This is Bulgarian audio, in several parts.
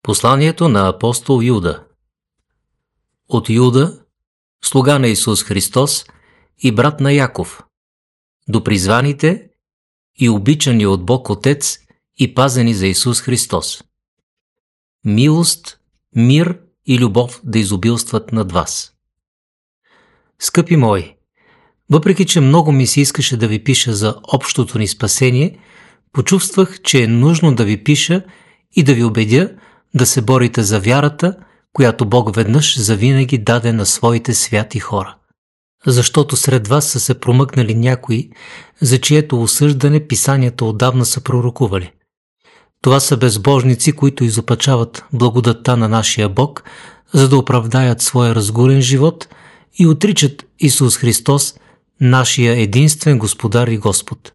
Посланието на апостол Юда. От Юда, слуга на Исус Христос и брат на Яков, до призваните и обичани от Бог Отец и пазени за Исус Христос. Милост, мир и любов да изобилстват над вас. Скъпи мои, въпреки че много ми се искаше да ви пиша за общото ни спасение, почувствах, че е нужно да ви пиша и да ви убедя да се борите за вярата, която Бог веднъж завинаги даде на своите святи хора. Защото сред вас са се промъкнали някои, за чието осъждане писанията отдавна са пророкували. Това са безбожници, които изопачават благодатта на нашия Бог, за да оправдаят своя разгорен живот и отричат Исус Христос, нашия единствен Господар и Господ.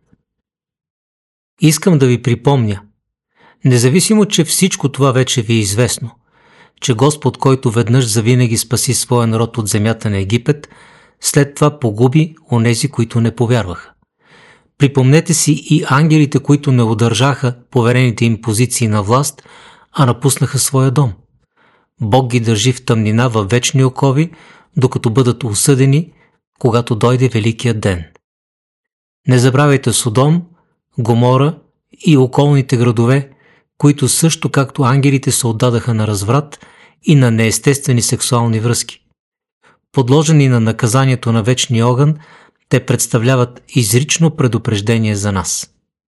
Искам да ви припомня, независимо, че всичко това вече ви е известно, че Господ, който веднъж завинаги спаси своя народ от земята на Египет, след това погуби онези, които не повярваха. Припомнете си и ангелите, които не удържаха поверените им позиции на власт, а напуснаха своя дом. Бог ги държи в тъмнина във вечни окови, докато бъдат осъдени, когато дойде великият ден. Не забравяйте Содом, Гомора и околните градове, които също както ангелите се отдадаха на разврат и на неестествени сексуални връзки. Подложени на наказанието на вечния огън, те представляват изрично предупреждение за нас.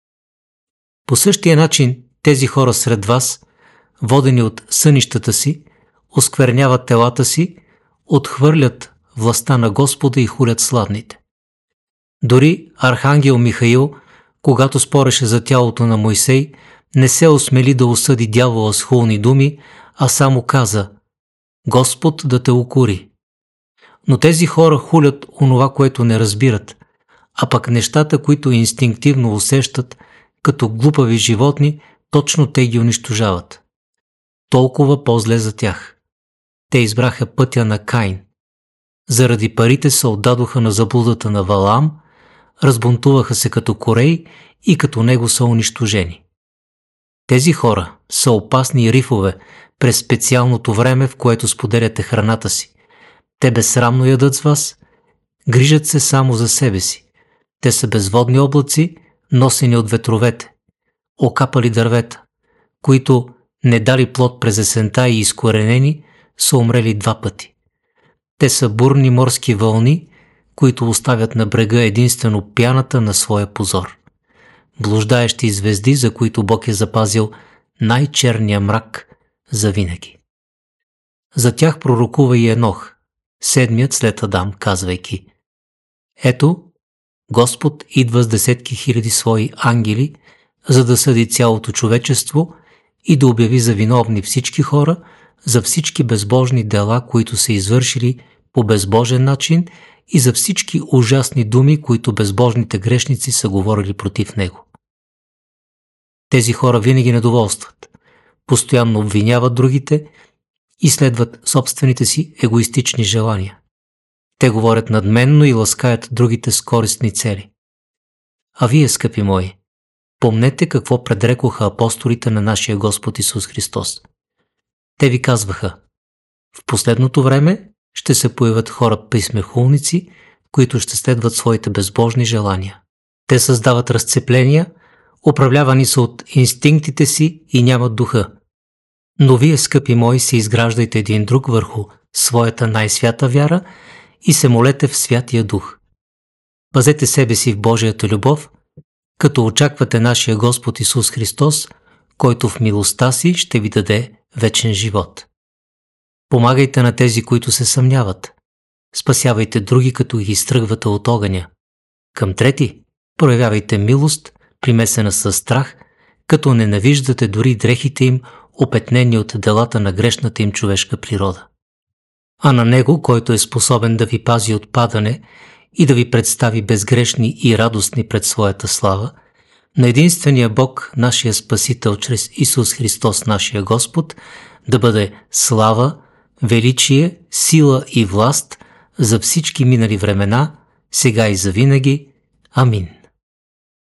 По същия начин тези хора сред вас, водени от сънищата си, оскверняват телата си, отхвърлят властта на Господа и хулят сладните. Дори архангел Михаил, когато спореше за тялото на Мойсей, не се осмели да осъди дявола с хулни думи, а само каза: Господ да те укори. Но тези хора хулят онова, което не разбират, а пък нещата, които инстинктивно усещат, като глупави животни, точно те ги унищожават. Толкова по-зле за тях. Те избраха пътя на Каин. Заради парите се отдадоха на заблудата на Валаам, разбунтуваха се като Корей и като него са унищожени. Тези хора са опасни рифове през специалното време, в което споделяте храната си. Те безсрамно ядат с вас, грижат се само за себе си. Те са безводни облаци, носени от ветровете, окапали дървета, които не дали плод през есента и изкоренени, са умрели 2 пъти. Те са бурни морски вълни, които оставят на брега единствено пяната на своя позор. Блуждаещи звезди, за които Бог е запазил най-черния мрак завинаги. За тях пророкува и Енох, 7-ият след Адам, казвайки: Ето, Господ идва с 10 000 свои ангели, за да съди цялото човечество и да обяви за виновни всички хора за всички безбожни дела, които са извършили по безбожен начин, и за всички ужасни думи, които безбожните грешници са говорили против него. Тези хора винаги недоволстват, постоянно обвиняват другите и следват собствените си егоистични желания. Те говорят надменно и ласкаят другите с користни цели. А вие, скъпи мои, помнете какво предрекоха апостолите на нашия Господ Исус Христос. Те ви казваха: в последното време ще се появят хора присмехулници, които ще следват своите безбожни желания. Те създават разцепления, управлявани са от инстинктите си и нямат духа. Но вие, скъпи мои, се изграждайте един друг върху своята най-свята вяра и се молете в Святия Дух. Пазете себе си в Божията любов, като очаквате нашия Господ Исус Христос, който в милостта си ще ви даде вечен живот. Помагайте на тези, които се съмняват. Спасявайте други, като ги изтръгвате от огъня. Към трети проявявайте милост, примесена със страх, като ненавиждате дори дрехите им, опетнени от делата на грешната им човешка природа. А на Него, който е способен да ви пази от падане и да ви представи безгрешни и радостни пред своята слава, на единствения Бог, нашия Спасител, чрез Исус Христос, нашия Господ, да бъде слава, величие, сила и власт за всички минали времена, сега и завинаги. Амин.